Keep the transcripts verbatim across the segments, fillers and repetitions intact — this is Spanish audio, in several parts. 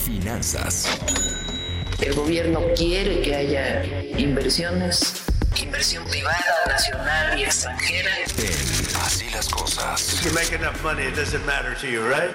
Finanzas. El gobierno quiere que haya inversiones, inversión privada, nacional y extranjera. En Así las Cosas. You make enough money, it doesn't matter to you, right?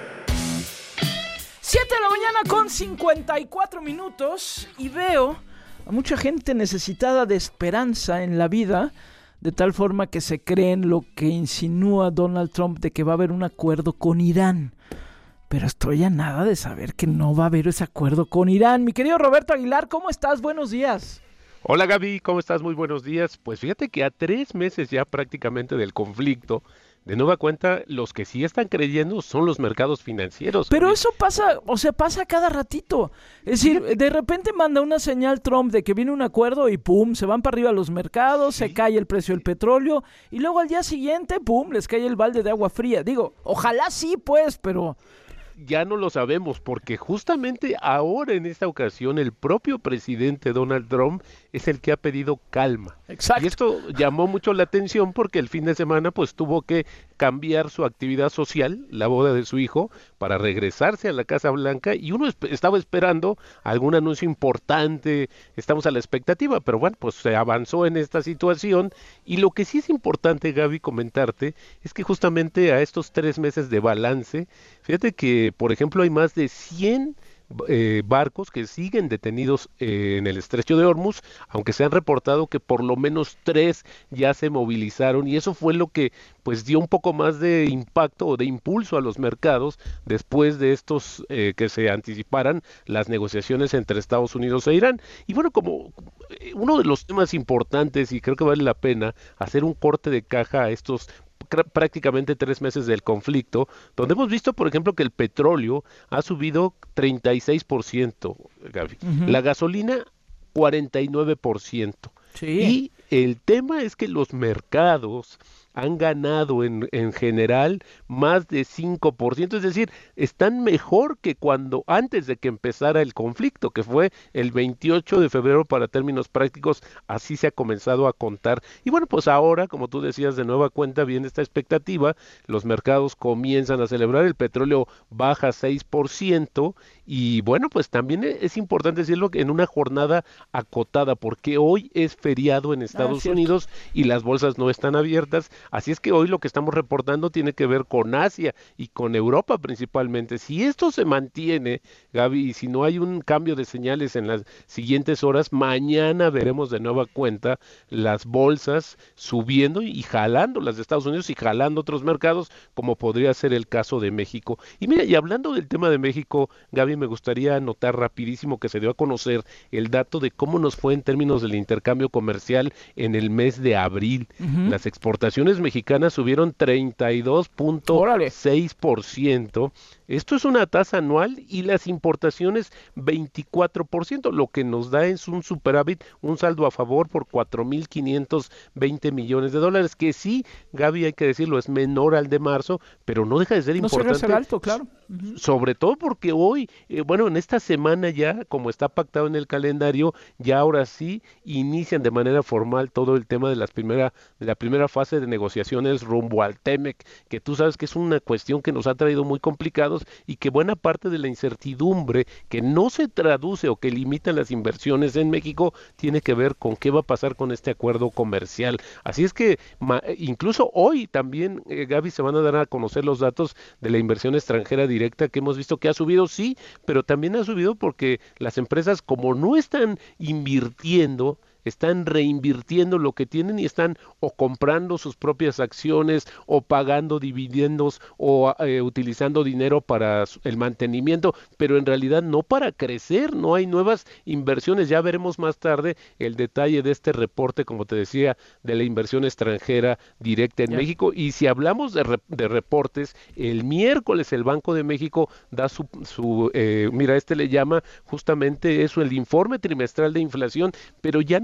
siete de la mañana con cincuenta y cuatro minutos y veo a mucha gente necesitada de esperanza en la vida, de tal forma que se creen lo que insinúa Donald Trump de que va a haber un acuerdo con Irán. Pero estoy a nada de saber que no va a haber ese acuerdo con Irán. Mi querido Roberto Aguilar, ¿cómo estás? Buenos días. Hola Gaby, ¿cómo estás? Muy buenos días. Pues fíjate que a tres meses ya prácticamente del conflicto, de nueva cuenta, los que sí están creyendo son los mercados financieros. Pero eso pasa, o sea, pasa cada ratito. Es decir, de repente manda una señal Trump de que viene un acuerdo y pum, se van para arriba los mercados, sí. Se cae el precio del petróleo y luego al día siguiente, pum, les cae el balde de agua fría. Digo, ojalá sí, pues, pero... Ya no lo sabemos, porque justamente ahora en esta ocasión el propio presidente Donald Trump es el que ha pedido calma. Exacto. Y esto llamó mucho la atención porque el fin de semana pues tuvo que cambiar su actividad social, la boda de su hijo, para regresarse a la Casa Blanca y uno esp- estaba esperando algún anuncio importante, estamos a la expectativa, pero bueno, pues se avanzó en esta situación y lo que sí es importante, Gaby, comentarte es que justamente a estos tres meses de balance, fíjate que por ejemplo, hay más de cien eh, barcos que siguen detenidos eh, en el estrecho de Hormuz, aunque se han reportado que por lo menos tres ya se movilizaron y eso fue lo que pues dio un poco más de impacto o de impulso a los mercados después de estos eh, que se anticiparan las negociaciones entre Estados Unidos e Irán. Y bueno, como uno de los temas importantes y creo que vale la pena hacer un corte de caja a estos prácticamente tres meses del conflicto, donde hemos visto, por ejemplo, que el petróleo ha subido treinta y seis por ciento, Gaby. Uh-huh. La gasolina, cuarenta y nueve por ciento. Sí. Y el tema es que los mercados han ganado en, en general más de cinco por ciento, es decir, están mejor que cuando antes de que empezara el conflicto, que fue el veintiocho de febrero para términos prácticos, así se ha comenzado a contar. Y bueno, pues ahora, como tú decías, de nueva cuenta viene esta expectativa, los mercados comienzan a celebrar, el petróleo baja seis por ciento y bueno, pues también es importante decirlo en una jornada acotada, porque hoy es feriado en Estados ah, Unidos y las bolsas no están abiertas. Así es que hoy lo que estamos reportando tiene que ver con Asia y con Europa principalmente. Si esto se mantiene, Gaby, y si no hay un cambio de señales en las siguientes horas, mañana veremos de nueva cuenta las bolsas subiendo y jalando las de Estados Unidos y jalando otros mercados, como podría ser el caso de México. Y mira, y hablando del tema de México, Gaby, me gustaría anotar rapidísimo que se dio a conocer el dato de cómo nos fue en términos del intercambio comercial en el mes de abril. Uh-huh. Las exportaciones mexicanas subieron treinta y dos punto seis por ciento. Esto es una tasa anual y las importaciones veinticuatro por ciento, lo que nos da es un superávit, un saldo a favor por cuatro mil quinientos veinte millones de dólares, que sí, Gaby, hay que decirlo, es menor al de marzo, pero no deja de ser no importante. No ser alto, claro. Uh-huh. Sobre todo porque hoy, eh, bueno, en esta semana ya, como está pactado en el calendario, ya ahora sí inician de manera formal todo el tema de las primera, de la primera fase de negociaciones rumbo al TEMEC, que tú sabes que es una cuestión que nos ha traído muy complicados y que buena parte de la incertidumbre que no se traduce o que limita las inversiones en México tiene que ver con qué va a pasar con este acuerdo comercial. Así es que ma, incluso hoy también, eh, Gaby, se van a dar a conocer los datos de la inversión extranjera directa que hemos visto que ha subido, sí, pero también ha subido porque las empresas, como no están invirtiendo, están reinvirtiendo lo que tienen y están o comprando sus propias acciones o pagando dividendos o eh, utilizando dinero para el mantenimiento, pero en realidad no para crecer, no hay nuevas inversiones. Ya veremos más tarde el detalle de este reporte, como te decía, de la inversión extranjera directa en yeah. México. Y si hablamos de, re de reportes, el miércoles el Banco de México da su, su eh, mira, este le llama justamente eso, el informe trimestral de inflación, pero ya no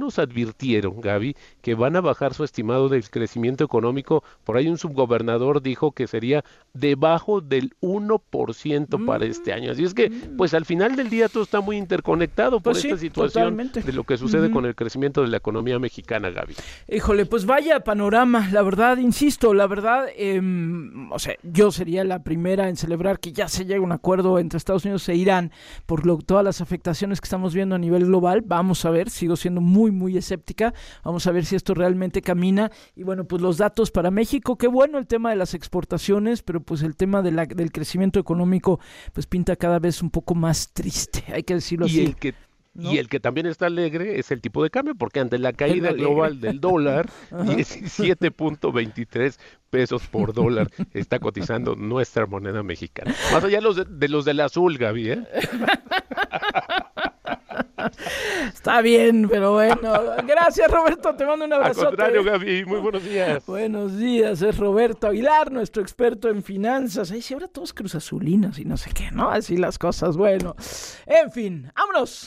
nos advirtieron, Gaby, que van a bajar su estimado del crecimiento económico. Por ahí un subgobernador dijo que sería debajo del uno por ciento para este año. Así es que, pues al final del día todo está muy interconectado por Pues esta sí, situación totalmente. de lo que sucede Ujú. con el crecimiento de la economía mexicana, Gaby. Híjole, pues vaya panorama, la verdad, insisto, la verdad, eh, o sea, yo sería la primera en celebrar que ya se llega a un acuerdo entre Estados Unidos e Irán por lo, todas las afectaciones que estamos viendo a nivel global. Vamos a ver, sigo siendo muy, muy escéptica, vamos a ver si esto realmente camina. Y bueno, pues los datos para México, qué bueno el tema de las exportaciones, pero pues el tema de la, del crecimiento económico pues pinta cada vez un poco más triste, hay que decirlo Y así. el que ¿no? Y el que también está alegre es el tipo de cambio, porque ante la caída alegre. global del dólar, diecisiete punto veintitrés pesos por dólar está cotizando nuestra moneda mexicana. Más allá de los, de, de los del azul, Gaby, ¿eh? Está bien, pero bueno. Gracias, Roberto, te mando un Al abrazo. contrario, Gaby, muy buenos días. Buenos días, es Roberto Aguilar, nuestro experto en finanzas. Ay, si ahora todos cruzazulinos y no sé qué, ¿no? Así las cosas, bueno. En fin, vámonos.